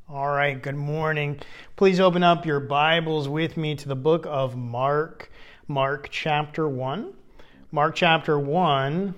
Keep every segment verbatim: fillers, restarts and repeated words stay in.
All right, good morning. Please open up your Bibles with me to the book of Mark, Mark chapter one. Mark chapter one.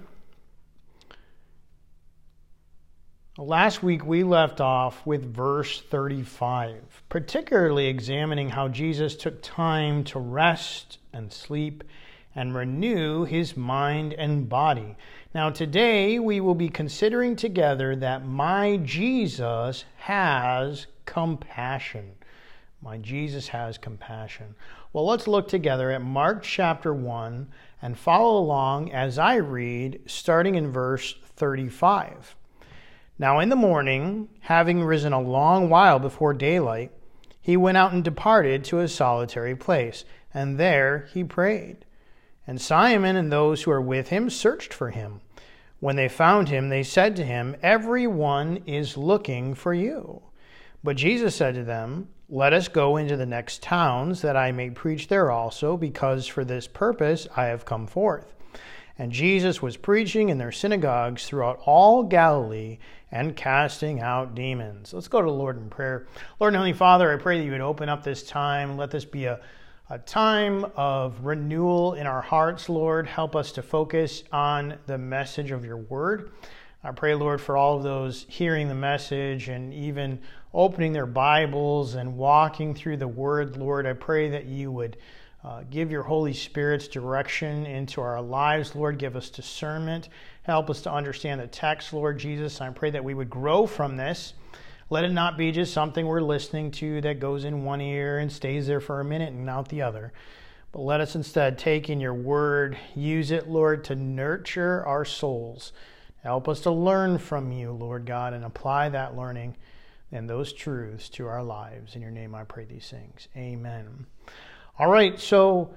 Last week we left off with verse thirty-five, particularly examining how Jesus took time to rest and sleep and renew his mind and body. Now today we will be considering together that my Jesus has compassion. My Jesus has compassion. Well, let's look together at Mark chapter one and follow along as I read, starting in verse thirty-five. Now in the morning, having risen a long while before daylight, he went out and departed to a solitary place, and there he prayed. And Simon and those who were with him searched for him. When they found him, they said to him, "Everyone is looking for you." But Jesus said to them, "Let us go into the next towns, that I may preach there also, because for this purpose I have come forth." And Jesus was preaching in their synagogues throughout all Galilee and casting out demons. Let's go to the Lord in prayer. Lord and Heavenly Father, I pray that you would open up this time. Let this be a A time of renewal in our hearts, Lord. Help us to focus on the message of your word. I pray, Lord, for all of those hearing the message and even opening their Bibles and walking through the word, Lord. I pray that you would uh, give your Holy Spirit's direction into our lives, Lord. Give us discernment. Help us to understand the text, Lord Jesus. I pray that we would grow from this. Let it not be just something we're listening to that goes in one ear and stays there for a minute and out the other. But let us instead take in your word, use it, Lord, to nurture our souls. Help us to learn from you, Lord God, and apply that learning and those truths to our lives. In your name I pray these things. Amen. All right, so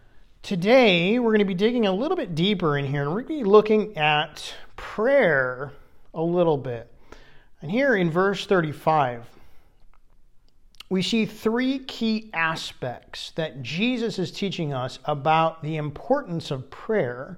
today we're going to be digging a little bit deeper in here, and we're going to be looking at prayer a little bit. And here in verse thirty-five, we see three key aspects that Jesus is teaching us about the importance of prayer,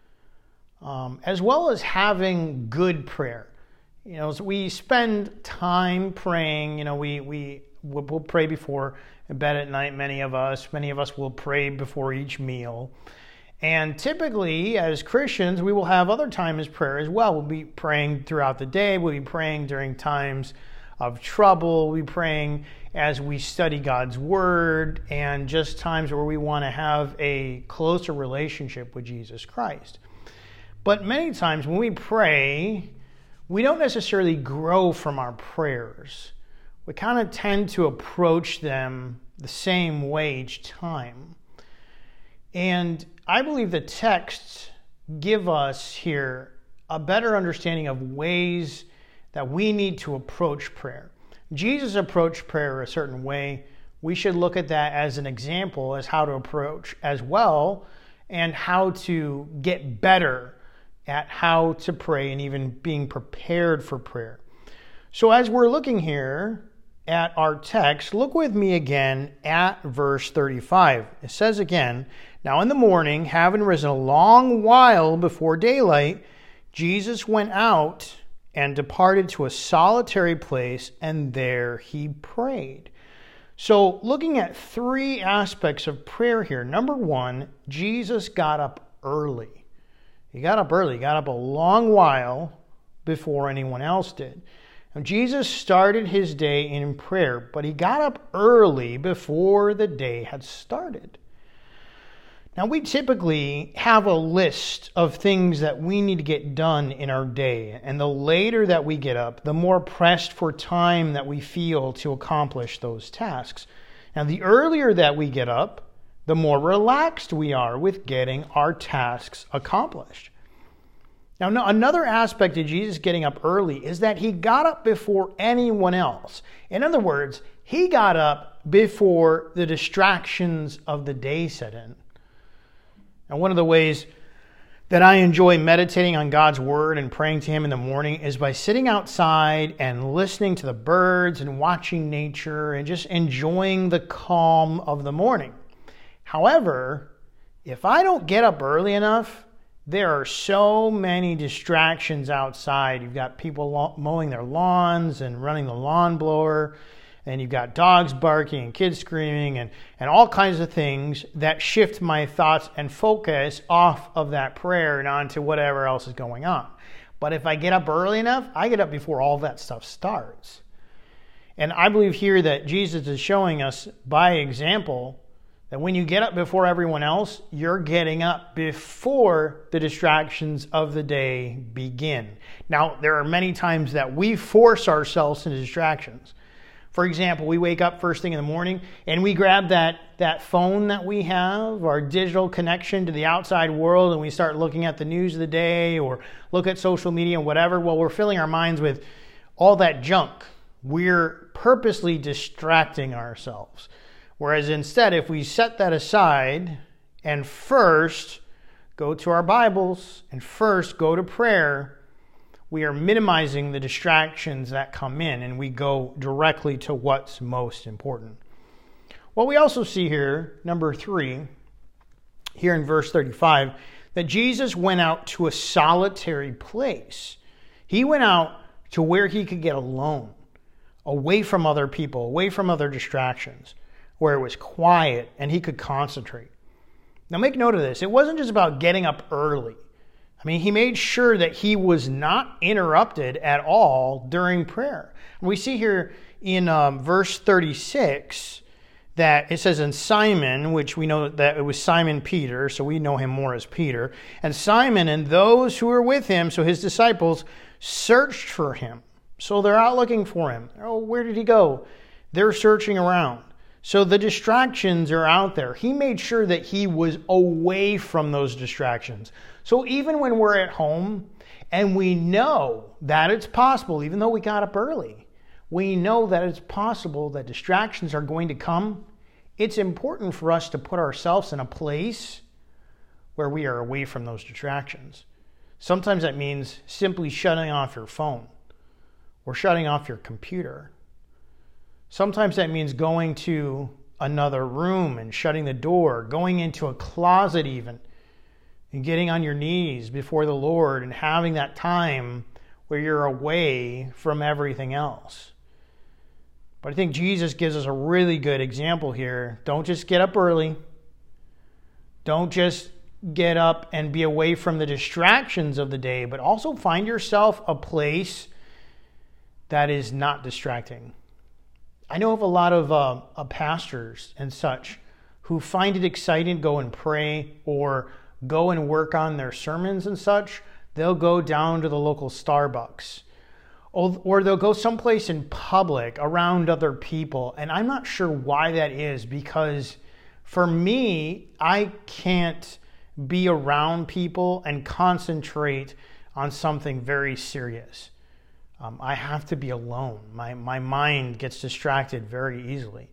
um, as well as having good prayer. You know, so we spend time praying. You know, we we will pray before bed at night. Many of us, many of us will pray before each meal. And typically, as Christians, we will have other times as prayer as well. We'll be praying throughout the day. We'll be praying during times of trouble. We'll be praying as we study God's Word, and just times where we want to have a closer relationship with Jesus Christ. But many times when we pray, we don't necessarily grow from our prayers. We kind of tend to approach them the same way each time. And I believe the texts give us here a better understanding of ways that we need to approach prayer. Jesus approached prayer a certain way. We should look at that as an example as how to approach as well, and how to get better at how to pray and even being prepared for prayer. So as we're looking here at our text, look with me again at verse thirty-five. It says again, "Now in the morning, having risen a long while before daylight, Jesus went out and departed to a solitary place, and there he prayed." So looking at three aspects of prayer here. Number one, Jesus got up early. He got up early. He got up a long while before anyone else did. Now, Jesus started his day in prayer, but he got up early before the day had started. Now, we typically have a list of things that we need to get done in our day, and the later that we get up, the more pressed for time that we feel to accomplish those tasks. Now, the earlier that we get up, the more relaxed we are with getting our tasks accomplished. Now, another aspect of Jesus getting up early is that he got up before anyone else. In other words, he got up before the distractions of the day set in. And one of the ways that I enjoy meditating on God's Word and praying to Him in the morning is by sitting outside and listening to the birds and watching nature and just enjoying the calm of the morning. However, if I don't get up early enough, There are so many distractions outside. You've got people mowing their lawns and running the lawn blower, and you've got dogs barking and kids screaming and, and all kinds of things that shift my thoughts and focus off of that prayer and onto whatever else is going on. But if I get up early enough, I get up before all that stuff starts. And I believe here that Jesus is showing us by example that when you get up before everyone else, you're getting up before the distractions of the day begin. Now, there are many times that we force ourselves into distractions. For example, we wake up first thing in the morning and we grab that, that phone that we have, our digital connection to the outside world, and we start looking at the news of the day or look at social media and whatever. Well, we're filling our minds with all that junk. We're purposely distracting ourselves. Whereas instead, if we set that aside and first go to our Bibles and first go to prayer, we are minimizing the distractions that come in and we go directly to what's most important. Well, we also see here, number three, here in verse thirty-five, that Jesus went out to a solitary place. He went out to where he could get alone, away from other people, away from other distractions, where it was quiet and he could concentrate. Now make note of this. It wasn't just about getting up early. I mean, he made sure that he was not interrupted at all during prayer. We see here in um, verse thirty-six that it says, and Simon, which we know that it was Simon Peter, so we know him more as Peter, and Simon and those who were with him, so his disciples, searched for him. So they're out looking for him. Oh, where did he go? They're searching around. So the distractions are out there. He made sure that he was away from those distractions. So even when we're at home and we know that it's possible, even though we got up early, we know that it's possible that distractions are going to come. It's important for us to put ourselves in a place where we are away from those distractions. Sometimes that means simply shutting off your phone or shutting off your computer. Sometimes that means going to another room and shutting the door, going into a closet even, and getting on your knees before the Lord and having that time where you're away from everything else. But I think Jesus gives us a really good example here. Don't just get up early. Don't just get up and be away from the distractions of the day, but also find yourself a place that is not distracting. I know of a lot of uh, uh, pastors and such who find it exciting to go and pray or go and work on their sermons and such. They'll go down to the local Starbucks or, or they'll go someplace in public around other people. And I'm not sure why that is, because for me, I can't be around people and concentrate on something very serious. Um, I have to be alone. My my mind gets distracted very easily.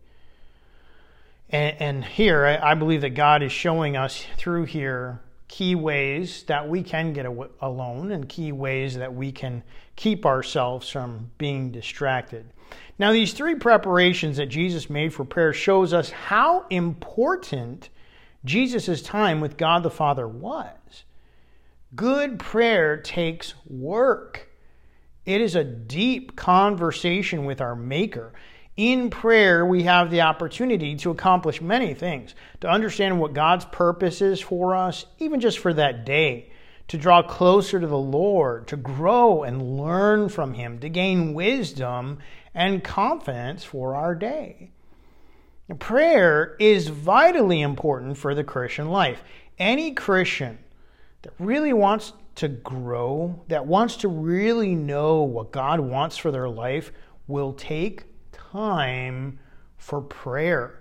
And, and here, I, I believe that God is showing us through here key ways that we can get a, alone and key ways that we can keep ourselves from being distracted. Now, these three preparations that Jesus made for prayer shows us how important Jesus' time with God the Father was. Good prayer takes work. It is a deep conversation with our Maker. In prayer, we have the opportunity to accomplish many things, to understand what God's purpose is for us, even just for that day, to draw closer to the Lord, to grow and learn from Him, to gain wisdom and confidence for our day. Prayer is vitally important for the Christian life. Any Christian that really wants to grow, that wants to really know what God wants for their life, will take time for prayer.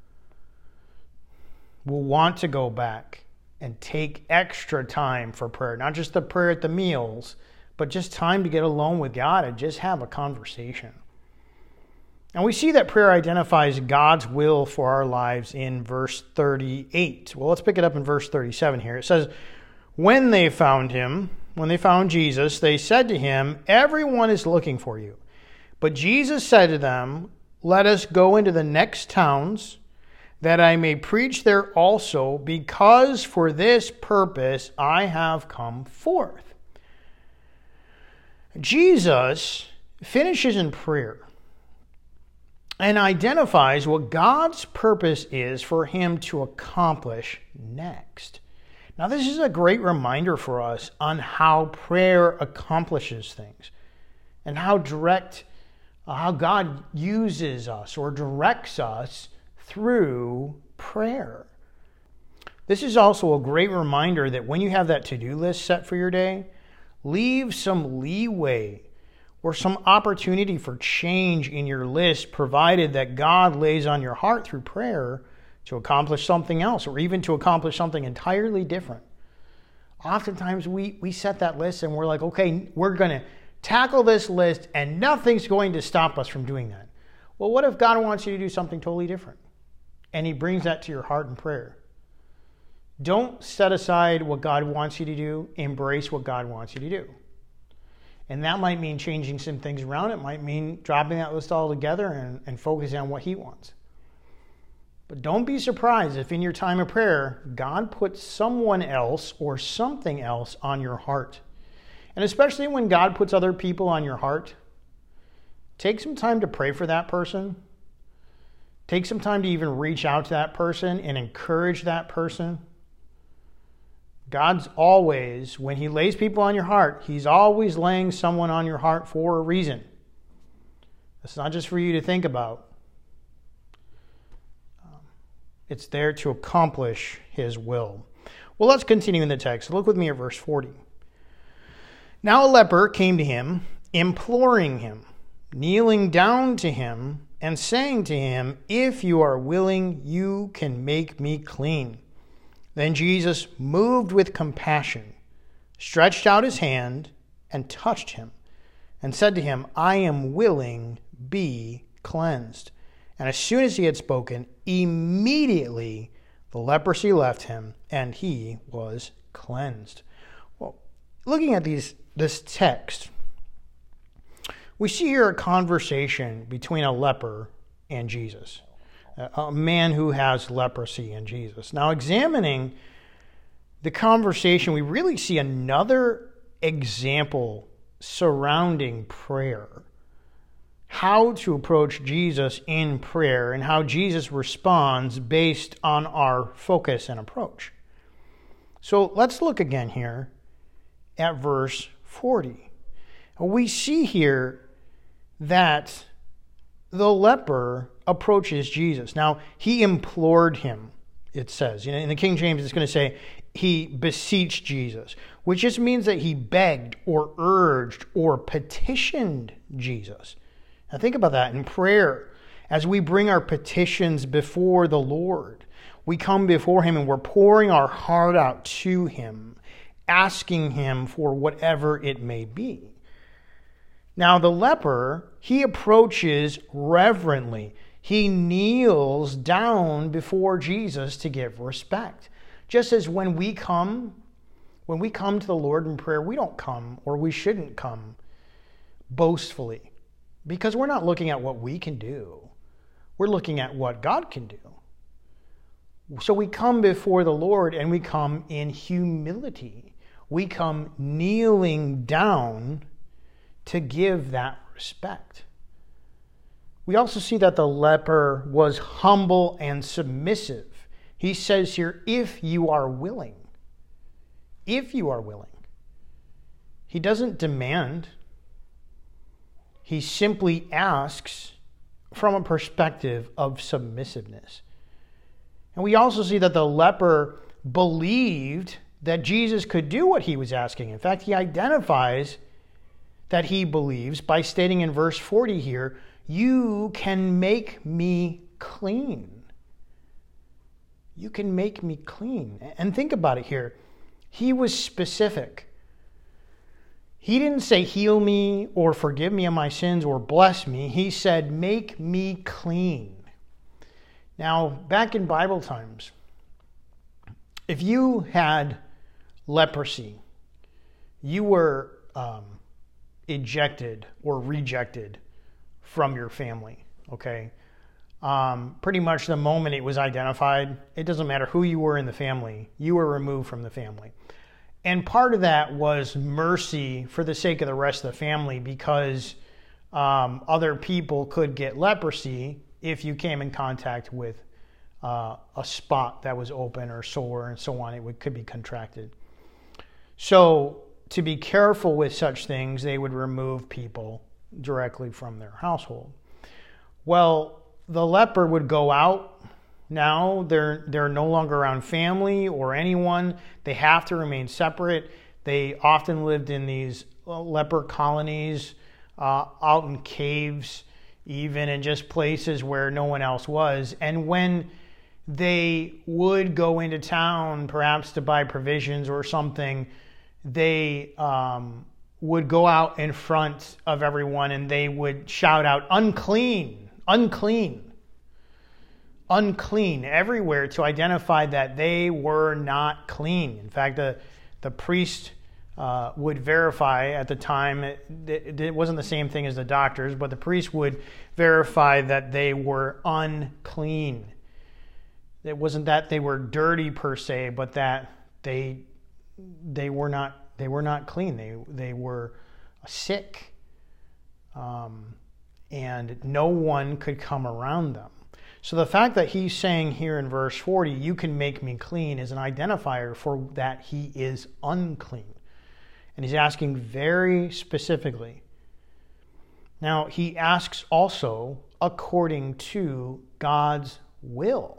Will want to go back and take extra time for prayer. Not just the prayer at the meals, but just time to get alone with God and just have a conversation. And we see that prayer identifies God's will for our lives in verse thirty-eight. Well, let's pick it up in verse thirty-seven here. It says, when they found him, when they found Jesus, they said to him, everyone is looking for you. But Jesus said to them, let us go into the next towns, that I may preach there also, because for this purpose I have come forth. Jesus finishes in prayer and identifies what God's purpose is for him to accomplish next. Now, this is a great reminder for us on how prayer accomplishes things and how direct, uh, how God uses us or directs us through prayer. This is also a great reminder that when you have that to-do list set for your day, leave some leeway or some opportunity for change in your list, provided that God lays on your heart through prayer to accomplish something else, or even to accomplish something entirely different. Oftentimes we, we set that list and we're like, okay, we're going to tackle this list and nothing's going to stop us from doing that. Well, what if God wants you to do something totally different? And he brings that to your heart in prayer. Don't set aside what God wants you to do. Embrace what God wants you to do. And that might mean changing some things around. It might mean dropping that list altogether and, and focusing on what he wants. But don't be surprised if in your time of prayer, God puts someone else or something else on your heart. And especially when God puts other people on your heart, take some time to pray for that person. Take some time to even reach out to that person and encourage that person. God's always, when he lays people on your heart, he's always laying someone on your heart for a reason. It's not just for you to think about. Um, it's there to accomplish his will. Well, let's continue in the text. Look with me at verse forty. Now a leper came to him, imploring him, kneeling down to him, and saying to him, "If you are willing, you can make me clean." Then Jesus, moved with compassion, stretched out his hand and touched him, and said to him, "I am willing, be cleansed." And as soon as he had spoken, immediately the leprosy left him, and he was cleansed. Well, looking at these this text, we see here a conversation between a leper and Jesus. A man who has leprosy and Jesus. Now, examining the conversation, we really see another example surrounding prayer. How to approach Jesus in prayer and how Jesus responds based on our focus and approach. So let's look again here at verse forty. We see here that the leper approaches Jesus. Now, he implored him, it says. You know, in the King James, it's going to say he beseeched Jesus, which just means that he begged or urged or petitioned Jesus. Now, think about that in prayer. As we bring our petitions before the Lord, we come before him and we're pouring our heart out to him, asking him for whatever it may be. Now, the leper, he approaches reverently. He kneels down before Jesus to give respect. Just as when we come, when we come to the Lord in prayer, we don't come, or we shouldn't come, boastfully. Because we're not looking at what we can do. We're looking at what God can do. So we come before the Lord and we come in humility. We come kneeling down to give that respect. We also see that the leper was humble and submissive. He says here, if you are willing. If you are willing. He doesn't demand. He simply asks from a perspective of submissiveness. And we also see that the leper believed that Jesus could do what he was asking. In fact, he identifies that he believes by stating in verse forty here, "You can make me clean." You can make me clean. And think about it here. He was specific. He didn't say heal me or forgive me of my sins or bless me. He said make me clean. Now, back in Bible times, if you had leprosy, you were um, ejected or rejected from your family, okay? um, pretty much the moment it was identified, it doesn't matter who you were in the family, you were removed from the family. And part of that was mercy for the sake of the rest of the family, because um, other people could get leprosy if you came in contact with uh, a spot that was open or sore and so on. It would, could be contracted. So to be careful with such things, they would remove people directly from their household. Well, the leper would go out. Now they're they're no longer around family or anyone. They have to remain separate. They often lived in these leper colonies, uh, out in caves, even in just places where no one else was. And when they would go into town, perhaps to buy provisions or something, they um, would go out in front of everyone and they would shout out, "Unclean, unclean, unclean," everywhere, to identify that they were not clean. In fact, the, the priest uh, would verify at the time, it, it wasn't the same thing as the doctors, but the priest would verify that they were unclean. It wasn't that they were dirty per se, but that they they were not they were not clean. They they were sick, um, and no one could come around them. So the fact that he's saying here in verse forty, "You can make me clean," is an identifier for that he is unclean, and he's asking very specifically. Now he asks also according to God's will.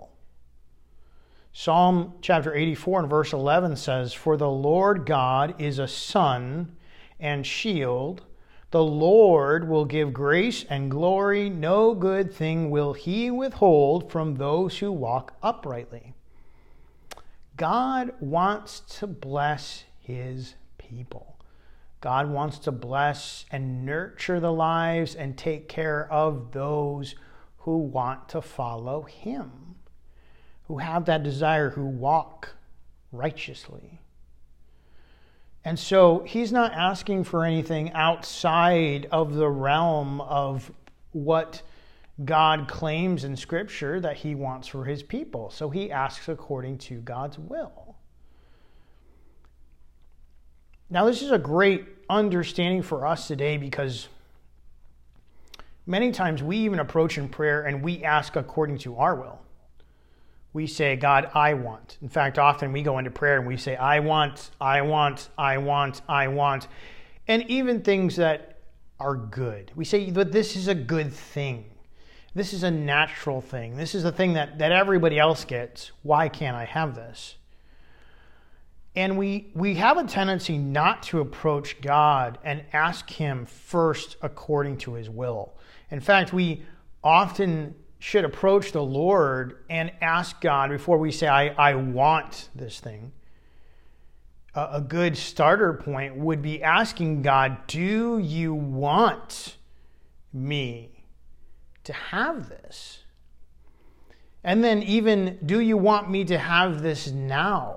Psalm chapter eighty-four and verse eleven says, "For the Lord God is a sun and shield. The Lord will give grace and glory. No good thing will he withhold from those who walk uprightly." God wants to bless his people. God wants to bless and nurture the lives and take care of those who want to follow him, who have that desire, who walk righteously. And so he's not asking for anything outside of the realm of what God claims in Scripture that he wants for his people. So he asks according to God's will. Now, this is a great understanding for us today, because many times we even approach in prayer and we ask according to our will. We say, "God, I want." In fact, often we go into prayer and we say, "I want, I want, I want, I want." And even things that are good. We say, "But this is a good thing. This is a natural thing. This is a thing that, that everybody else gets. Why can't I have this?" And we, we have a tendency not to approach God and ask him first according to his will. In fact, we often should approach the Lord and ask God before we say, I, I want this thing. A, a good starter point would be asking God, "Do you want me to have this?" And then even, "Do you want me to have this now?"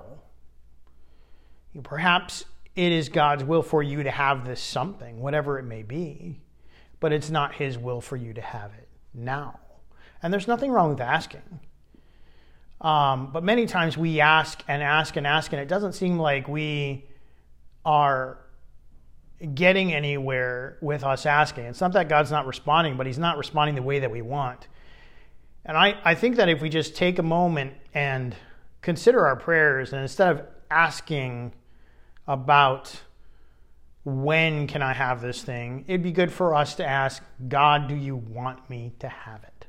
Perhaps it is God's will for you to have this something, whatever it may be, but it's not his will for you to have it now. And there's nothing wrong with asking. Um, but many times we ask and ask and ask, and it doesn't seem like we are getting anywhere with us asking. It's not that God's not responding, but he's not responding the way that we want. And I, I think that if we just take a moment and consider our prayers, and instead of asking about when can I have this thing, it'd be good for us to ask, "God, do you want me to have it?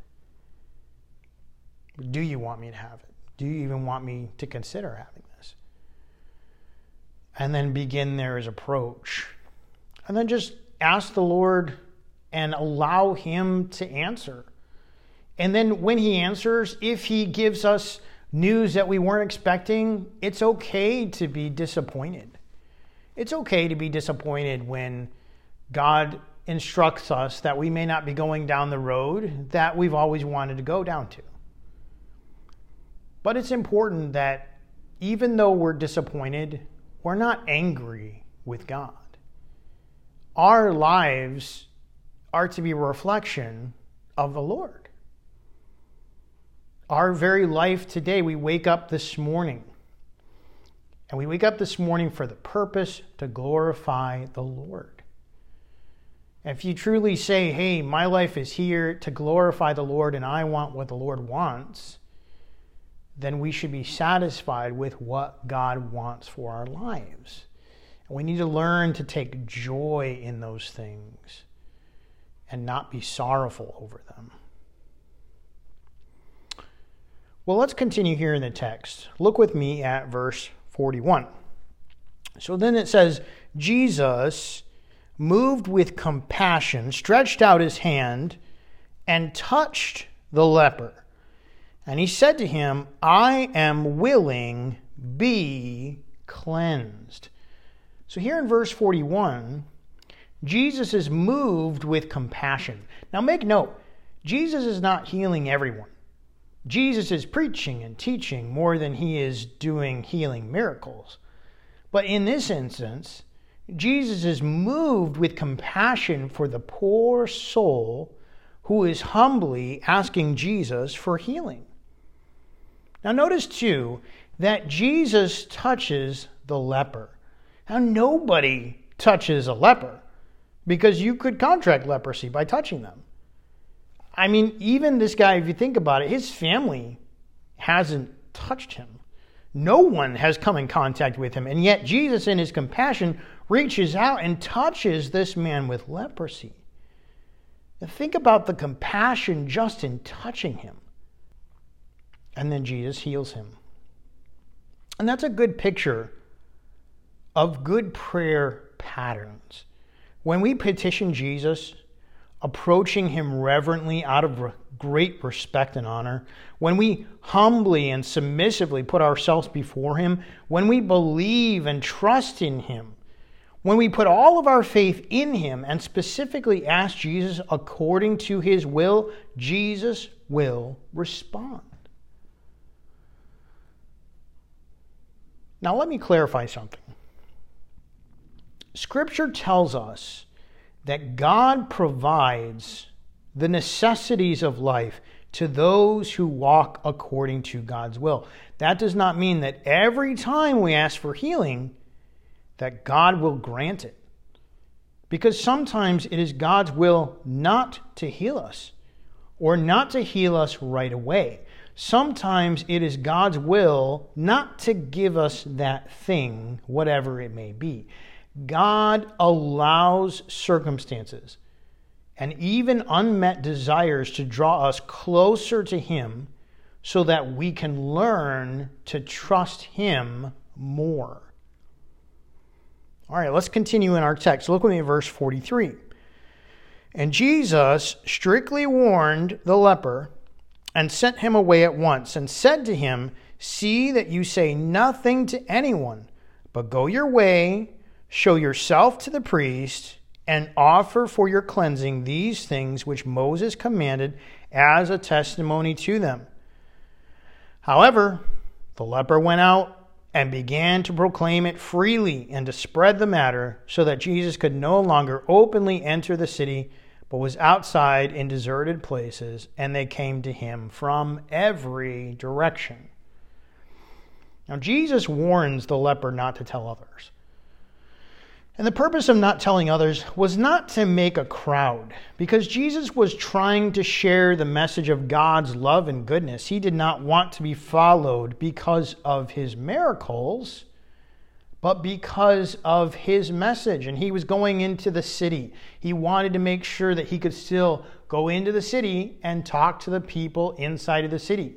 Do you want me to have it? Do you even want me to consider having this?" And then begin there as approach. And then just ask the Lord and allow him to answer. And then when he answers, if he gives us news that we weren't expecting, it's okay to be disappointed. It's okay to be disappointed when God instructs us that we may not be going down the road that we've always wanted to go down to. But it's important that even though we're disappointed, we're not angry with God. Our lives are to be a reflection of the Lord. our very life today, we wake up this morning. And we wake up this morning for the purpose to glorify the Lord. If you truly say, hey, my life is here to glorify the Lord and I want what the Lord wants, then we should be satisfied with what God wants for our lives. And we need to learn to take joy in those things and not be sorrowful over them. Well, let's continue here in the text. Look with me at verse forty-one. So then it says, Jesus, moved with compassion, stretched out his hand and touched the leper. And he said to him, I am willing, be cleansed. So here in verse forty-one, Jesus is moved with compassion. Now make note, Jesus is not healing everyone. Jesus is preaching and teaching more than he is doing healing miracles. But in this instance, Jesus is moved with compassion for the poor soul who is humbly asking Jesus for healing. Now notice too that Jesus touches the leper. Now nobody touches a leper because you could contract leprosy by touching them. I mean, even this guy, if you think about it, his family hasn't touched him. No one has come in contact with him. And yet Jesus, in his compassion, reaches out and touches this man with leprosy. Now think about the compassion just in touching him. And then Jesus heals him. And that's a good picture of good prayer patterns. When we petition Jesus, approaching him reverently out of great respect and honor, when we humbly and submissively put ourselves before him, when we believe and trust in him, when we put all of our faith in him and specifically ask Jesus according to his will, Jesus will respond. Now let me clarify something. Scripture tells us that God provides the necessities of life to those who walk according to God's will. That does not mean that every time we ask for healing, that God will grant it. Because sometimes it is God's will not to heal us, or not to heal us right away. Sometimes it is God's will not to give us that thing, whatever it may be. God allows circumstances and even unmet desires to draw us closer to him so that we can learn to trust him more. All right, let's continue in our text. Look with me at verse forty-three. And Jesus strictly warned the leper and sent him away at once and said to him, see that you say nothing to anyone, but go your way, show yourself to the priest, and offer for your cleansing these things which Moses commanded as a testimony to them. However, the leper went out and began to proclaim it freely and to spread the matter, so that Jesus could no longer openly enter the city, but was outside in deserted places, and they came to him from every direction. Now Jesus warns the leper not to tell others. And the purpose of not telling others was not to make a crowd, because Jesus was trying to share the message of God's love and goodness. He did not want to be followed because of his miracles, but because of his message. And he was going into the city. He wanted to make sure that he could still go into the city and talk to the people inside of the city.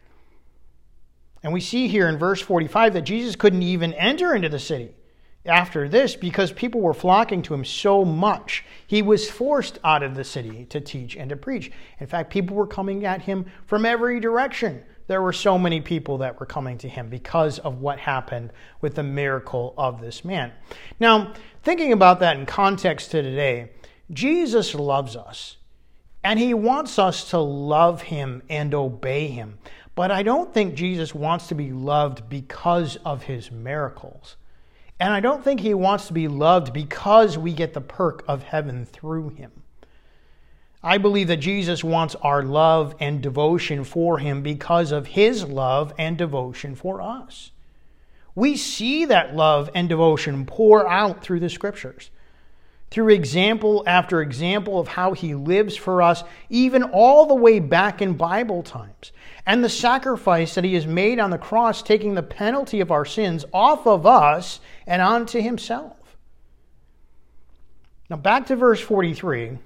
And we see here in verse forty-five that Jesus couldn't even enter into the city after this because people were flocking to him so much. He was forced out of the city to teach and to preach. In fact, people were coming at him from every direction. There were so many people that were coming to him because of what happened with the miracle of this man. Now, thinking about that in context to today, Jesus loves us, and he wants us to love him and obey him. But I don't think Jesus wants to be loved because of his miracles. And I don't think he wants to be loved because we get the perk of heaven through him. I believe that Jesus wants our love and devotion for him because of his love and devotion for us. We see that love and devotion pour out through the scriptures, through example after example of how he lives for us, even all the way back in Bible times, and the sacrifice that he has made on the cross, taking the penalty of our sins off of us and onto himself. Now back to verse forty-three.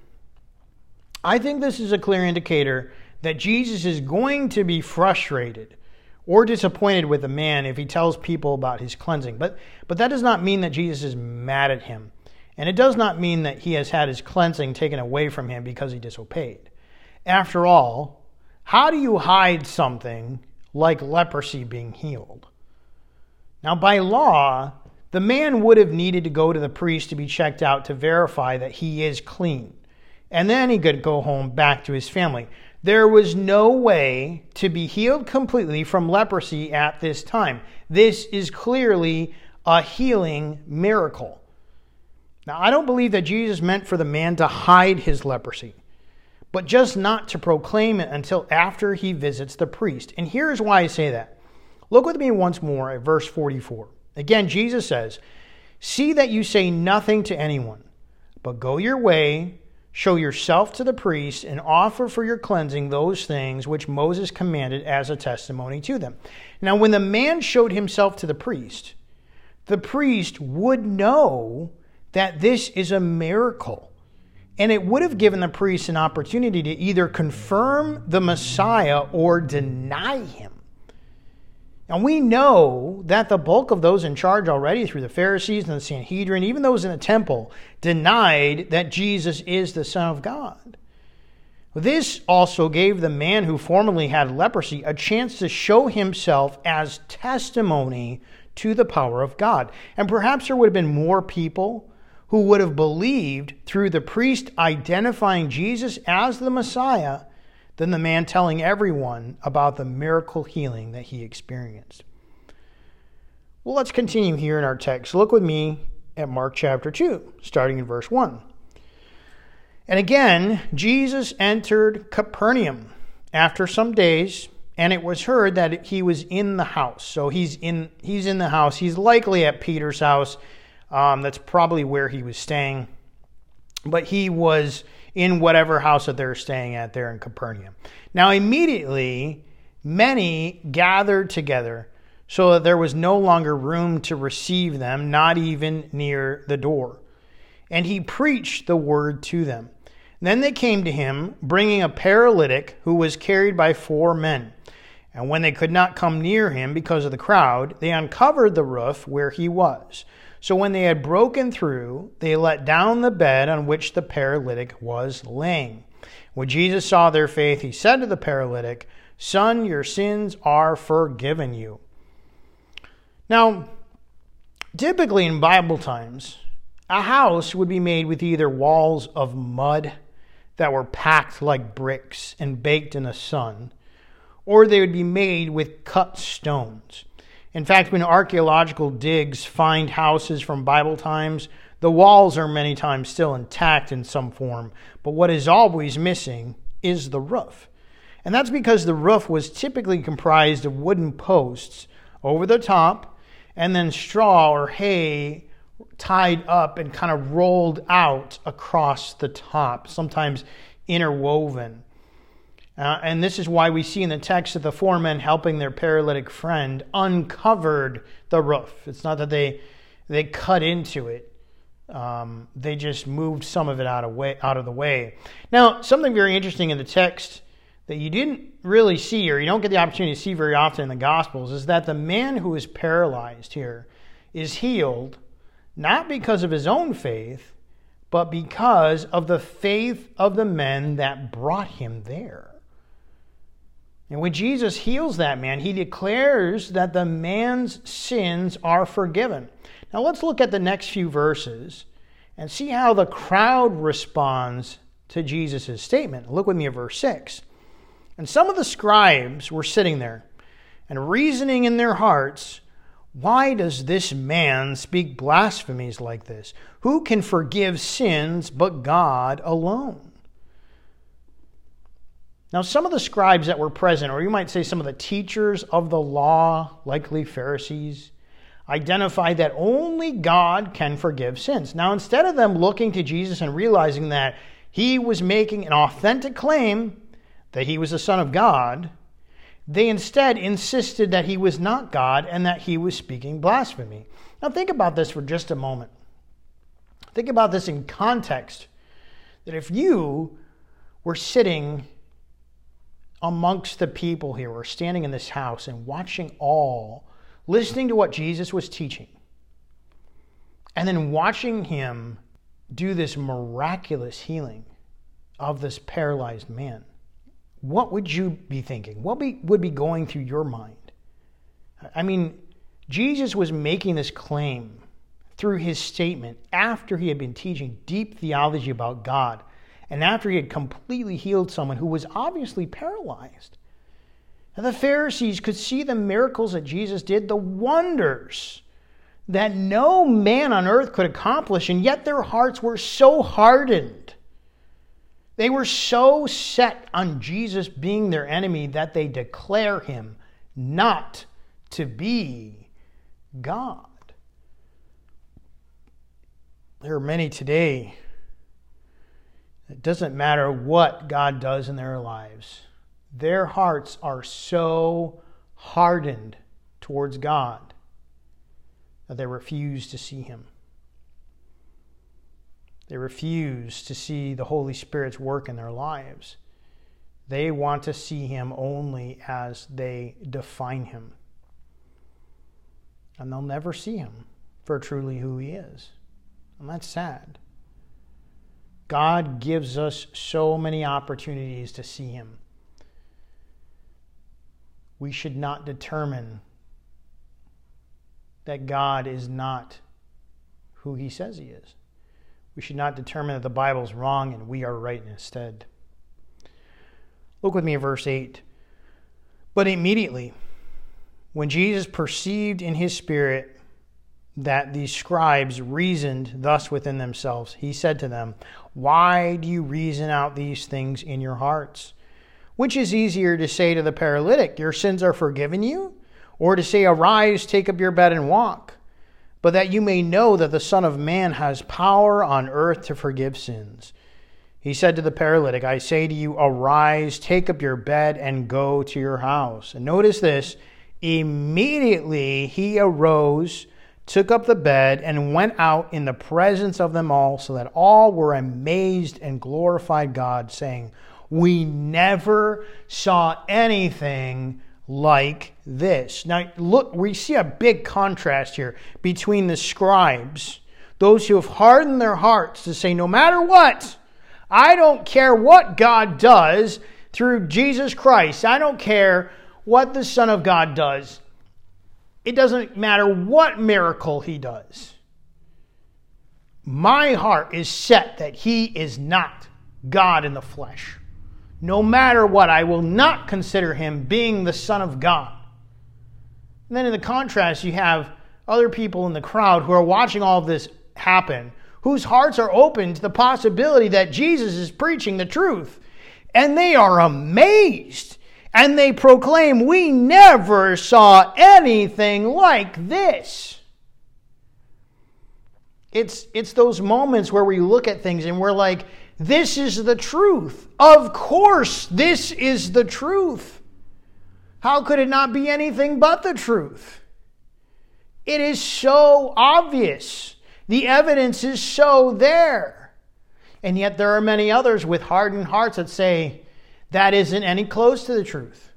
I think this is a clear indicator that Jesus is going to be frustrated or disappointed with the man if he tells people about his cleansing. But, but that does not mean that Jesus is mad at him. And it does not mean that he has had his cleansing taken away from him because he disobeyed. After all, how do you hide something like leprosy being healed? Now, by law, the man would have needed to go to the priest to be checked out to verify that he is clean. And then he could go home back to his family. There was no way to be healed completely from leprosy at this time. This is clearly a healing miracle. Now, I don't believe that Jesus meant for the man to hide his leprosy, but just not to proclaim it until after he visits the priest. And here's why I say that. Look with me once more at verse forty-four. Again, Jesus says, "See that you say nothing to anyone, but go your way, show yourself to the priest, and offer for your cleansing those things which Moses commanded as a testimony to them." Now, when the man showed himself to the priest, the priest would know that this is a miracle. And it would have given the priest an opportunity to either confirm the Messiah or deny him. And we know that the bulk of those in charge already through the Pharisees and the Sanhedrin, even those in the temple, denied that Jesus is the Son of God. This also gave the man who formerly had leprosy a chance to show himself as testimony to the power of God. And perhaps there would have been more people who would have believed through the priest identifying Jesus as the Messiah than the man telling everyone about the miracle healing that he experienced. Well, let's continue here in our text. Look with me at Mark chapter two, starting in verse one. "And again, Jesus entered Capernaum after some days, and it was heard that he was in the house." So he's in he's in the house. He's likely at Peter's house. Um, that's probably where he was staying. But he was in whatever house that they're staying at there in Capernaum. Now immediately, many gathered together so that there was no longer room to receive them, not even near the door. And he preached the word to them. Then they came to him, bringing a paralytic who was carried by four men. And when they could not come near him because of the crowd, they uncovered the roof where he was. So when they had broken through, they let down the bed on which the paralytic was laying. When Jesus saw their faith, he said to the paralytic, "Son, your sins are forgiven you." Now, typically in Bible times, a house would be made with either walls of mud that were packed like bricks and baked in the sun, or they would be made with cut stones. In fact, when archaeological digs find houses from Bible times, the walls are many times still intact in some form, but what is always missing is the roof. And that's because the roof was typically comprised of wooden posts over the top and then straw or hay tied up and kind of rolled out across the top, sometimes interwoven. Uh, and this is why we see in the text that the four men helping their paralytic friend uncovered the roof. It's not that they they cut into it. Um, they just moved some of it out of, way, out of the way. Now, something very interesting in the text that you didn't really see, or you don't get the opportunity to see very often in the Gospels, is that the man who is paralyzed here is healed not because of his own faith, but because of the faith of the men that brought him there. And when Jesus heals that man, he declares that the man's sins are forgiven. Now let's look at the next few verses and see how the crowd responds to Jesus' statement. Look with me at verse six. "And some of the scribes were sitting there and reasoning in their hearts, 'Why does this man speak blasphemies like this? Who can forgive sins but God alone?' Now, some of the scribes that were present, or you might say some of the teachers of the law, likely Pharisees, identified that only God can forgive sins. Now, instead of them looking to Jesus and realizing that he was making an authentic claim that he was the Son of God, they instead insisted that he was not God and that he was speaking blasphemy. Now, think about this for just a moment. Think about this in context, that if you were sitting amongst the people here, or standing in this house and watching all, listening to what Jesus was teaching, and then watching him do this miraculous healing of this paralyzed man, what would you be thinking? What be, would be going through your mind? I mean, Jesus was making this claim through his statement after he had been teaching deep theology about God, and after he had completely healed someone who was obviously paralyzed. And the Pharisees could see the miracles that Jesus did, the wonders that no man on earth could accomplish, and yet their hearts were so hardened. They were so set on Jesus being their enemy that they declare him not to be God. There are many today. It doesn't matter what God does in their lives. Their hearts are so hardened towards God that they refuse to see him. They refuse to see the Holy Spirit's work in their lives. They want to see him only as they define him. And they'll never see him for truly who he is. And that's sad. God gives us so many opportunities to see him. We should not determine that God is not who he says he is. We should not determine that the Bible is wrong and we are right instead. Look with me at verse eight. But immediately, when Jesus perceived in his spirit that these scribes reasoned thus within themselves, he said to them, "Why do you reason out these things in your hearts? Which is easier to say to the paralytic, 'Your sins are forgiven you,' or to say, 'Arise, take up your bed and walk'? But that you may know that the Son of Man has power on earth to forgive sins." He said to the paralytic, "I say to you, arise, take up your bed, and go to your house." And notice this, immediately he arose, took up the bed, and went out in the presence of them all, so that all were amazed and glorified God, saying, "We never saw anything like this." Now, look, we see a big contrast here between the scribes, those who have hardened their hearts to say, no matter what, I don't care what God does through Jesus Christ. I don't care what the Son of God does. It doesn't matter what miracle he does. My heart is set that he is not God in the flesh. No matter what, I will not consider him being the Son of God. And then in the contrast, you have other people in the crowd who are watching all of this happen, whose hearts are open to the possibility that Jesus is preaching the truth. And they are amazed. And they proclaim, "We never saw anything like this." It's, it's those moments where we look at things and we're like, this is the truth. Of course, this is the truth. How could it not be anything but the truth? It is so obvious. The evidence is so there. And yet there are many others with hardened hearts that say, that isn't any close to the truth.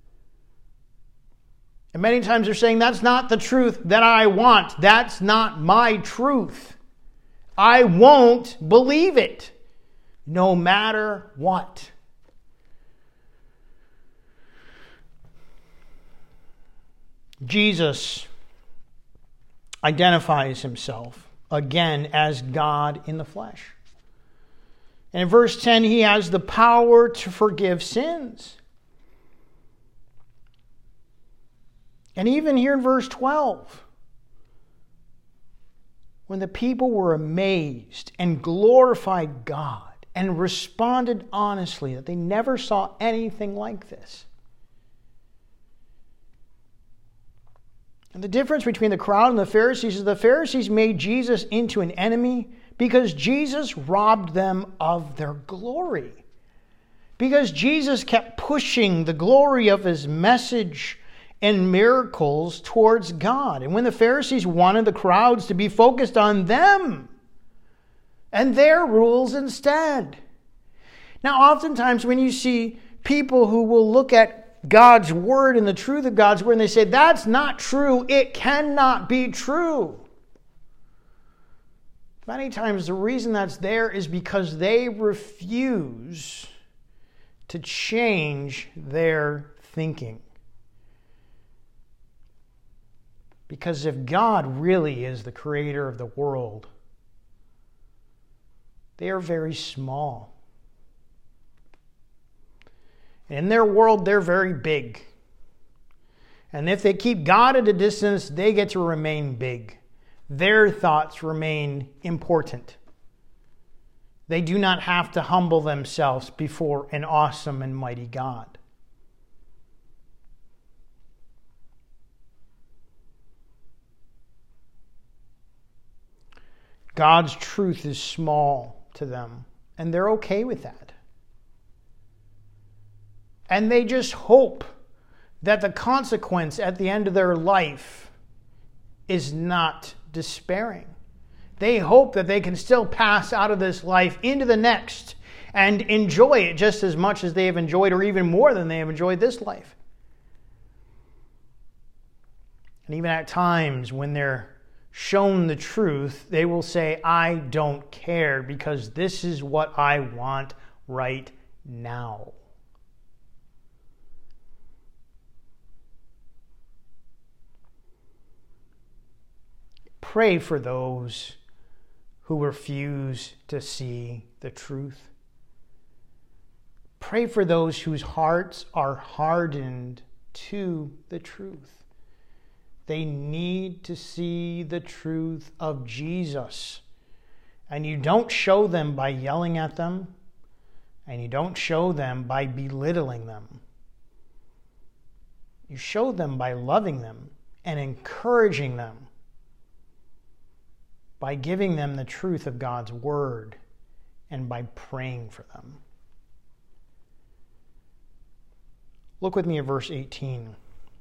And many times they're saying, that's not the truth that I want. That's not my truth. I won't believe it, no matter what. Jesus identifies himself again as God in the flesh. And in verse ten, he has the power to forgive sins. And even here in verse twelve, when the people were amazed and glorified God, and responded honestly that they never saw anything like this. And the difference between the crowd and the Pharisees is the Pharisees made Jesus into an enemy because Jesus robbed them of their glory. Because Jesus kept pushing the glory of his message and miracles towards God. And when the Pharisees wanted the crowds to be focused on them and their rules instead. Now, oftentimes when you see people who will look at God's word and the truth of God's word and they say, that's not true, it cannot be true. Many times the reason that's there is because they refuse to change their thinking. Because if God really is the creator of the world, they are very small. In their world, they're very big. And if they keep God at a distance, they get to remain big. Their thoughts remain important. They do not have to humble themselves before an awesome and mighty God. God's truth is small to them, and they're okay with that. And they just hope that the consequence at the end of their life is not despairing. They hope that they can still pass out of this life into the next and enjoy it just as much as they have enjoyed, or even more than they have enjoyed this life. And even at times when they're shown the truth, they will say, I don't care because this is what I want right now. Pray for those who refuse to see the truth. Pray for those whose hearts are hardened to the truth. They need to see the truth of Jesus. And you don't show them by yelling at them, and you don't show them by belittling them. You show them by loving them and encouraging them, by giving them the truth of God's word, and by praying for them. Look with me at verse eighteen.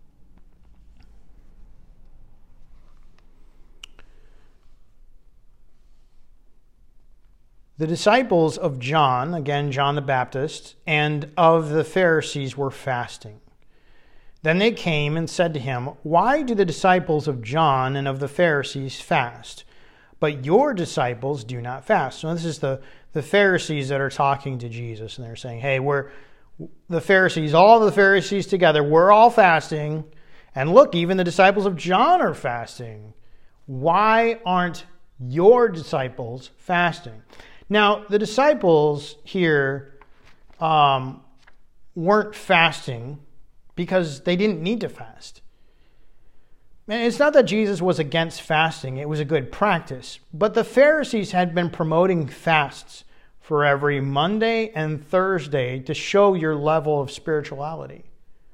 The disciples of John, again John the Baptist, and of the Pharisees were fasting. Then they came and said to him, why do the disciples of John and of the Pharisees fast, but your disciples do not fast? So this is the, the Pharisees that are talking to Jesus, and they're saying, hey, we're the Pharisees, all the Pharisees together, we're all fasting, and look, even the disciples of John are fasting. Why aren't your disciples fasting? Now, the disciples here um, weren't fasting because they didn't need to fast. And it's not that Jesus was against fasting. It was a good practice. But the Pharisees had been promoting fasts for every Monday and Thursday to show your level of spirituality.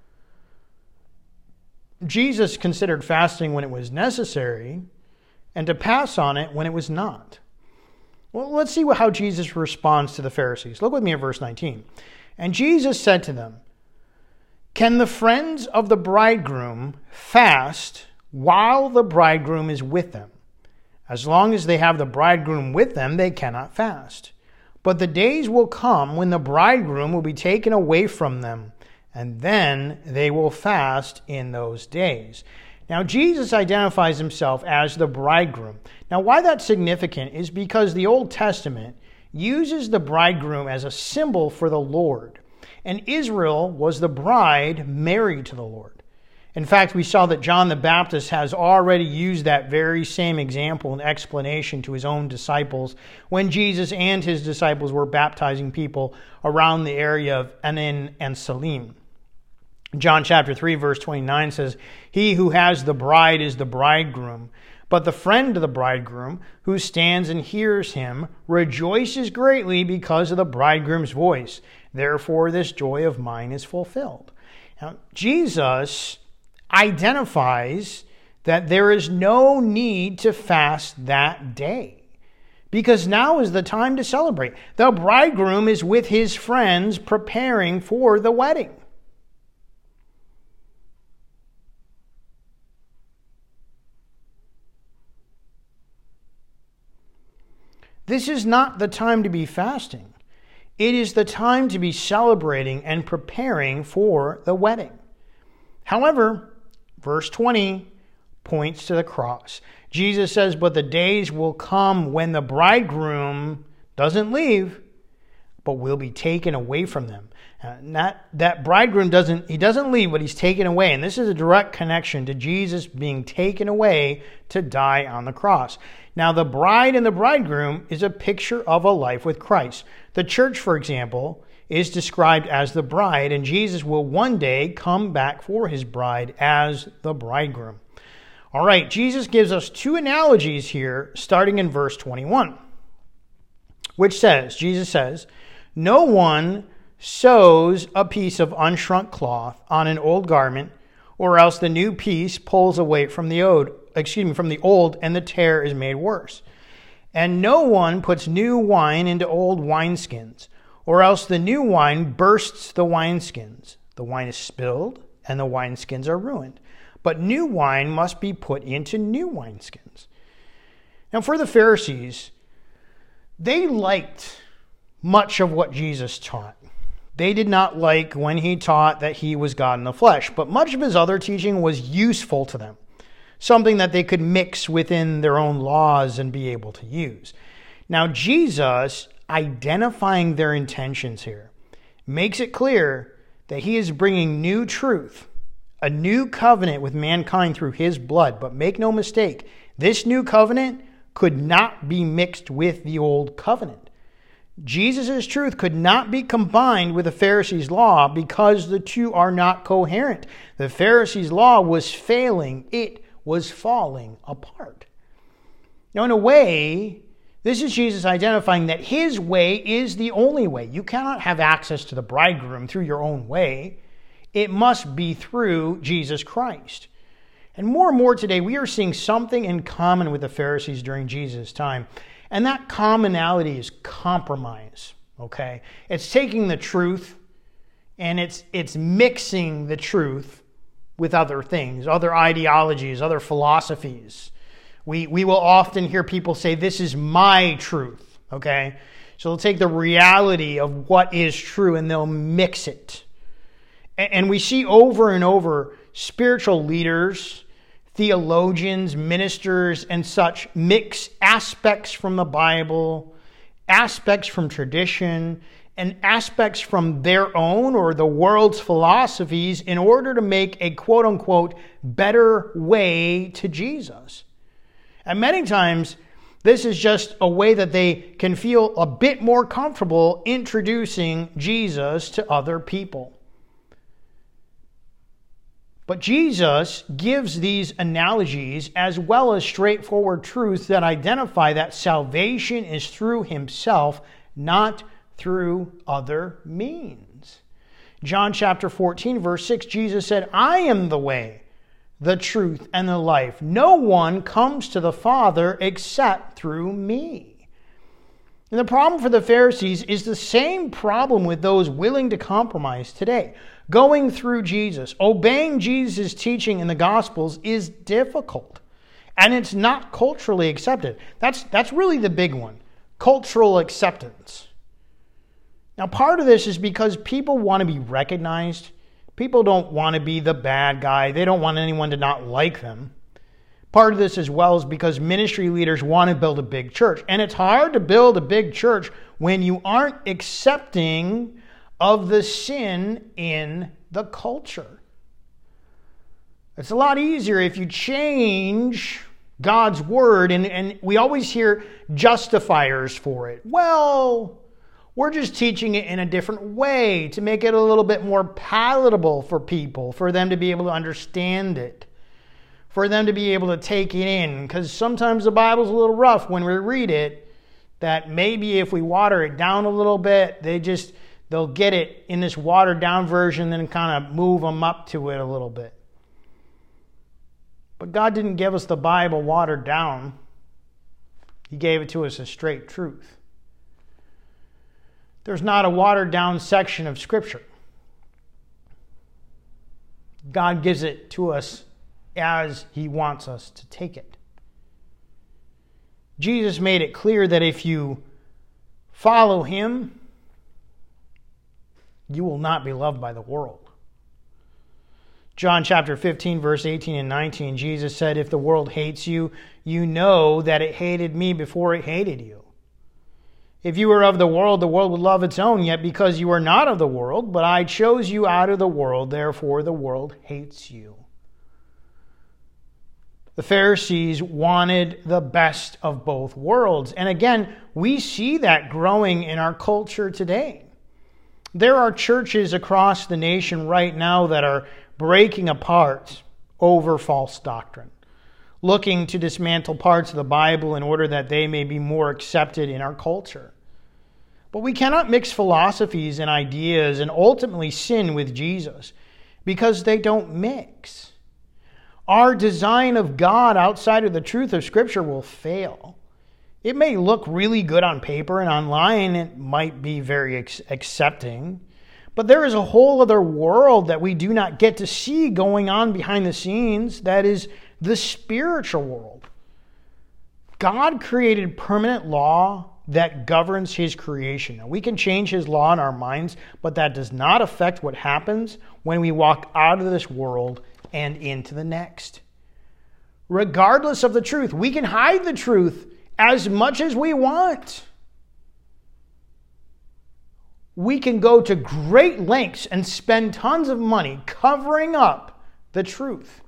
Jesus considered fasting when it was necessary and to pass on it when it was not. Well, let's see how Jesus responds to the Pharisees. Look with me at verse nineteen. And Jesus said to them, can the friends of the bridegroom fast while the bridegroom is with them? As long as they have the bridegroom with them, they cannot fast. But the days will come when the bridegroom will be taken away from them, and then they will fast in those days. Now, Jesus identifies himself as the bridegroom. Now, why that's significant is because the Old Testament uses the bridegroom as a symbol for the Lord. And Israel was the bride married to the Lord. In fact, we saw that John the Baptist has already used that very same example and explanation to his own disciples when Jesus and his disciples were baptizing people around the area of Aenon and Salim. John chapter three, verse twenty-nine says, he who has the bride is the bridegroom, But the friend of the bridegroom, who stands and hears him, rejoices greatly because of the bridegroom's voice. Therefore, this joy of mine is fulfilled. Now, Jesus identifies that there is no need to fast that day, because now is the time to celebrate. The bridegroom is with his friends preparing for the wedding. This is not the time to be fasting. It is the time to be celebrating and preparing for the wedding. However, verse twenty points to the cross. Jesus says, but the days will come when the bridegroom doesn't leave, but will be taken away from them. Uh, not, that bridegroom doesn't, he doesn't leave, but he's taken away. And this is a direct connection to Jesus being taken away to die on the cross. Now, the bride and the bridegroom is a picture of a life with Christ. The church, for example, is described as the bride, and Jesus will one day come back for his bride as the bridegroom. All right, Jesus gives us two analogies here, starting in verse twenty-one, which says, Jesus says, no one sews a piece of unshrunk cloth on an old garment, or else the new piece pulls away from the old, excuse me, from the old, and the tear is made worse. And no one puts new wine into old wineskins, or else the new wine bursts the wineskins. The wine is spilled, and the wineskins are ruined. But new wine must be put into new wineskins. Now, for the Pharisees, they liked much of what Jesus taught. They did not like when he taught that he was God in the flesh, but much of his other teaching was useful to them, something that they could mix within their own laws and be able to use. Now, Jesus, identifying their intentions here, makes it clear that he is bringing new truth, a new covenant with mankind through his blood. But make no mistake, this new covenant could not be mixed with the old covenant. Jesus' truth could not be combined with the Pharisees' law because the two are not coherent. The Pharisees' law was failing. It was falling apart. Now, in a way, this is Jesus identifying that his way is the only way. You cannot have access to the bridegroom through your own way. It must be through Jesus Christ. And more and more today, we are seeing something in common with the Pharisees during Jesus' time. And that commonality is compromise, okay? It's taking the truth and it's it's mixing the truth with other things, other ideologies, other philosophies. We, we will often hear people say, this is my truth, okay? So they'll take the reality of what is true and they'll mix it. And we see over and over spiritual leaders, theologians, ministers, and such mix aspects from the Bible, aspects from tradition, and aspects from their own or the world's philosophies in order to make a quote-unquote better way to Jesus. And many times, this is just a way that they can feel a bit more comfortable introducing Jesus to other people. But Jesus gives these analogies as well as straightforward truths that identify that salvation is through himself, not through other means. John chapter fourteen, verse six, Jesus said, I am the way, the truth, and the life. No one comes to the Father except through me. And the problem for the Pharisees is the same problem with those willing to compromise today. Going through Jesus, obeying Jesus' teaching in the Gospels is difficult. And it's not culturally accepted. That's, that's really the big one. Cultural acceptance. Now, part of this is because people want to be recognized. People don't want to be the bad guy. They don't want anyone to not like them. Part of this as well is because ministry leaders want to build a big church. And it's hard to build a big church when you aren't accepting of the sin in the culture. It's a lot easier if you change God's word, and, and we always hear justifiers for it. Well, we're just teaching it in a different way to make it a little bit more palatable for people, for them to be able to understand it. for them to be able to take it in. Because sometimes the Bible's a little rough when we read it, that maybe if we water it down a little bit, they just, they'll get it in this watered down version, then kind of move them up to it a little bit. But God didn't give us the Bible watered down. He gave it to us as straight truth. There's not a watered down section of Scripture. God gives it to us as He wants us to take it. Jesus made it clear that if you follow Him, you will not be loved by the world. John chapter fifteen, verse eighteen and nineteen, Jesus said, "If the world hates you, you know that it hated me before it hated you. If you were of the world, the world would love its own. Yet because you are not of the world, but I chose you out of the world, therefore the world hates you." The Pharisees wanted the best of both worlds. And again, we see that growing in our culture today. There are churches across the nation right now that are breaking apart over false doctrine, looking to dismantle parts of the Bible in order that they may be more accepted in our culture. But we cannot mix philosophies and ideas and ultimately sin with Jesus, because they don't mix. Our design of God outside of the truth of Scripture will fail. It may look really good on paper, and online it might be very ex- accepting. But there is a whole other world that we do not get to see going on behind the scenes. That is the spiritual world. God created permanent law that governs His creation. Now, we can change His law in our minds, but that does not affect what happens when we walk out of this world and into the next. Regardless of the truth, we can hide the truth as much as we want. We can go to great lengths and spend tons of money covering up the truth.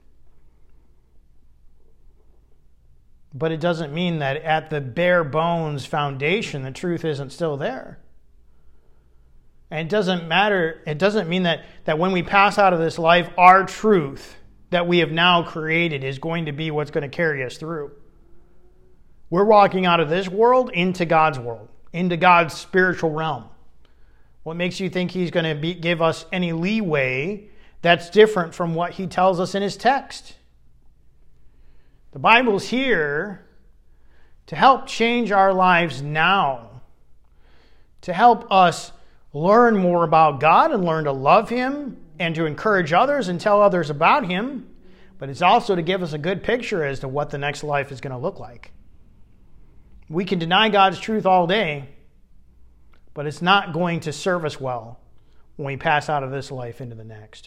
But it doesn't mean that at the bare bones foundation, the truth isn't still there. And it doesn't matter, it doesn't mean that, that when we pass out of this life, our truth that we have now created is going to be what's going to carry us through. We're walking out of this world into God's world, into God's spiritual realm. What makes you think He's going to be, give us any leeway that's different from what He tells us in His text? The Bible's here to help change our lives now, to help us learn more about God and learn to love Him and to encourage others and tell others about Him. But it's also to give us a good picture as to what the next life is going to look like. We can deny God's truth all day, but it's not going to serve us well when we pass out of this life into the next.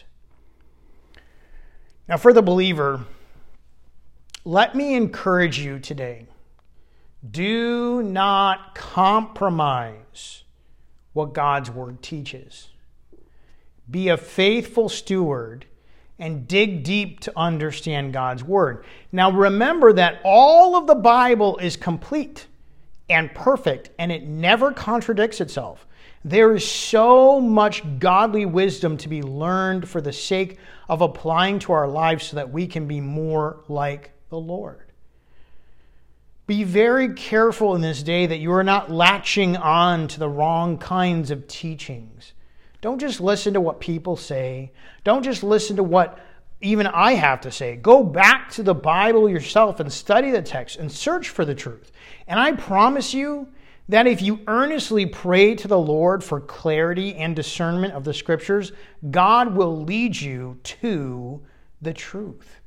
Now, for the believer, let me encourage you today. Do not compromise what God's Word teaches. Be a faithful steward and dig deep to understand God's Word. Now, remember that all of the Bible is complete and perfect, and it never contradicts itself. There is so much godly wisdom to be learned for the sake of applying to our lives so that we can be more like the Lord. Be very careful in this day that you are not latching on to the wrong kinds of teachings. Don't just listen to what people say. Don't just listen to what even I have to say. Go back to the Bible yourself and study the text and search for the truth. And I promise you that if you earnestly pray to the Lord for clarity and discernment of the Scriptures, God will lead you to the truth.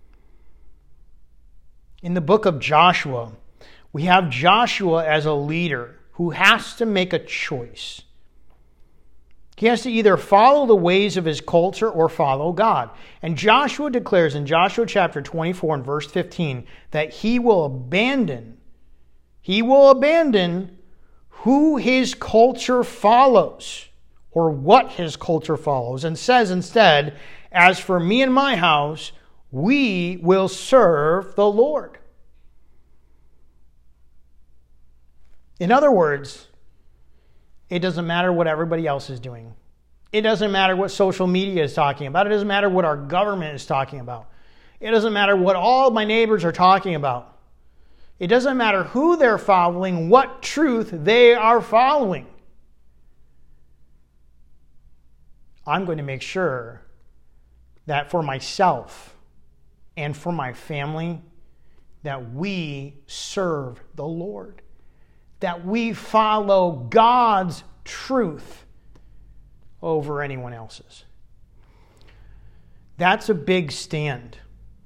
In the book of Joshua, we have Joshua as a leader who has to make a choice. He has to either follow the ways of his culture or follow God. And Joshua declares in Joshua chapter twenty-four and verse fifteen that he will abandon, he will abandon who his culture follows or what his culture follows, and says instead, "As for me and my house, we will serve the Lord." In other words, it doesn't matter what everybody else is doing. It doesn't matter what social media is talking about. It doesn't matter what our government is talking about. It doesn't matter what all my neighbors are talking about. It doesn't matter who they're following, what truth they are following. I'm going to make sure that for myself and for my family, that we serve the Lord, that we follow God's truth over anyone else's. That's a big stand,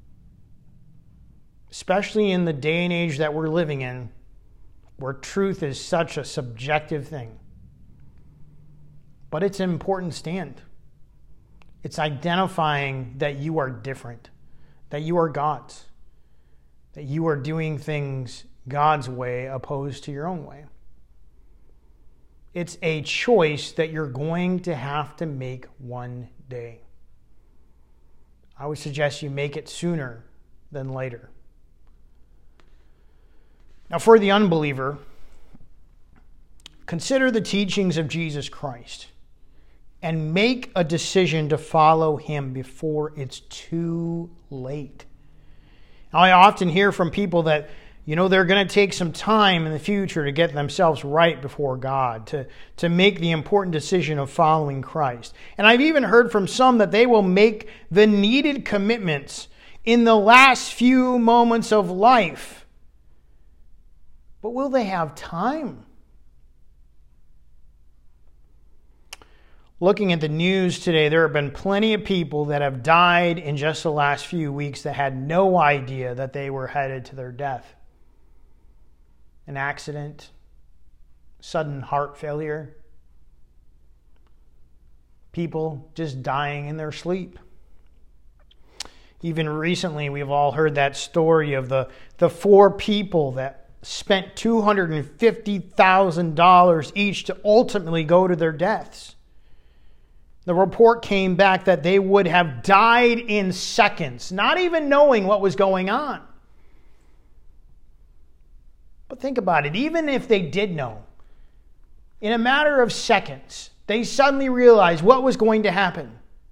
especially in the day and age that we're living in, where truth is such a subjective thing. But it's an important stand. It's identifying that you are different, that you are God's, that you are doing things God's way opposed to your own way. It's a choice that you're going to have to make one day. I would suggest you make it sooner than later. Now, for the unbeliever, consider the teachings of Jesus Christ and make a decision to follow him before it's too late. Now, I often hear from people that, you know, they're going to take some time in the future to get themselves right before God, to, to make the important decision of following Christ. And I've even heard from some that they will make the needed commitments in the last few moments of life. But will they have time? Looking at the news today, there have been plenty of people that have died in just the last few weeks that had no idea that they were headed to their death. An accident, sudden heart failure, people just dying in their sleep. Even recently, we've all heard that story of the, the four people that spent two hundred fifty thousand dollars each to ultimately go to their deaths. The report came back that they would have died in seconds, not even knowing what was going on. But think about it. Even if they did know, in a matter of seconds, they suddenly realized what was going to happen.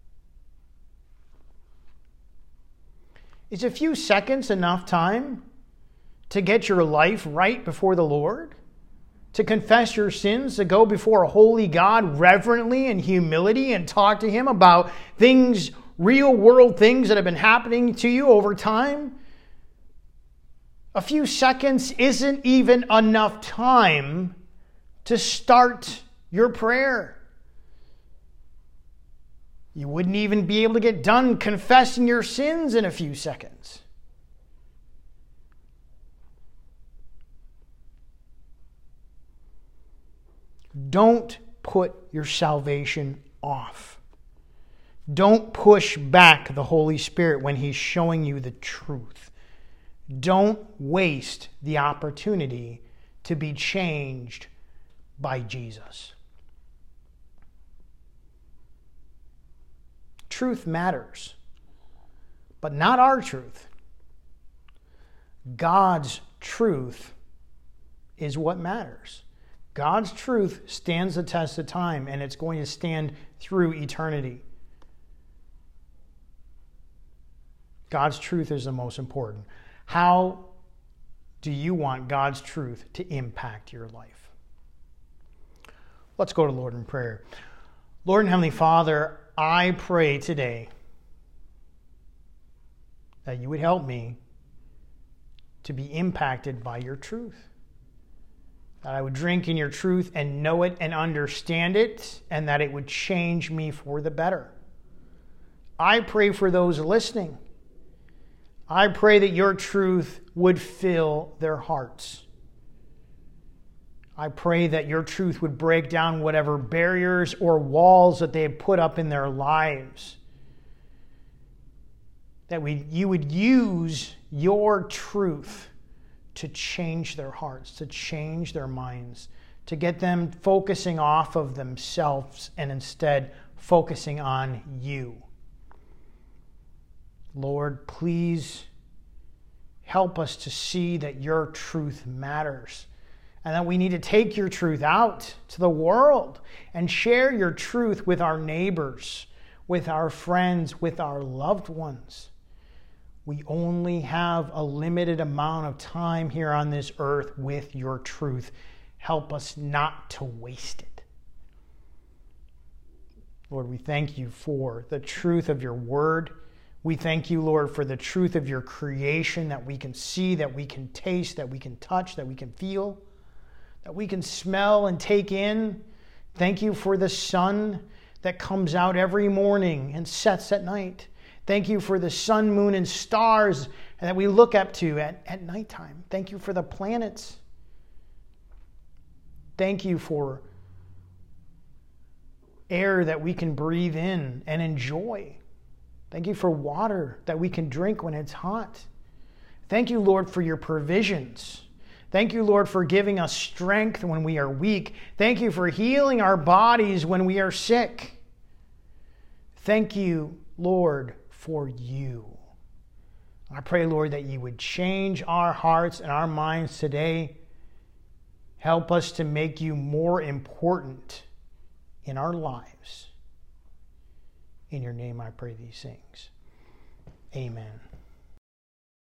Is a few seconds enough time to get your life right before the Lord? To confess your sins, to go before a holy God reverently and humility and talk to him about things, real world things that have been happening to you over time? A few seconds isn't even enough time to start your prayer. You wouldn't even be able to get done confessing your sins in a few seconds. Don't put your salvation off. Don't push back the Holy Spirit when he's showing you the truth. Don't waste the opportunity to be changed by Jesus. Truth matters, but not our truth. God's truth is what matters. God's truth stands the test of time, and it's going to stand through eternity. God's truth is the most important. How do you want God's truth to impact your life? Let's go to Lord in prayer. Lord and Heavenly Father, I pray today that you would help me to be impacted by your truth. That I would drink in your truth and know it and understand it, and that it would change me for the better. I pray for those listening. I pray that your truth would fill their hearts. I pray that your truth would break down whatever barriers or walls that they have put up in their lives. That we, you would use your truth to change their hearts, to change their minds, to get them focusing off of themselves and instead focusing on you. Lord, please help us to see that your truth matters and that we need to take your truth out to the world and share your truth with our neighbors, with our friends, with our loved ones. We only have a limited amount of time here on this earth with your truth. Help us not to waste it. Lord, we thank you for the truth of your word. We thank you, Lord, for the truth of your creation that we can see, that we can taste, that we can touch, that we can feel, that we can smell and take in. Thank you for the sun that comes out every morning and sets at night. Thank you for the sun, moon, and stars that we look up to at, at nighttime. Thank you for the planets. Thank you for air that we can breathe in and enjoy. Thank you for water that we can drink when it's hot. Thank you, Lord, for your provisions. Thank you, Lord, for giving us strength when we are weak. Thank you for healing our bodies when we are sick. Thank you, Lord, for you. I pray, Lord, that you would change our hearts and our minds today. Help us to make you more important in our lives. In your name I pray these things. Amen.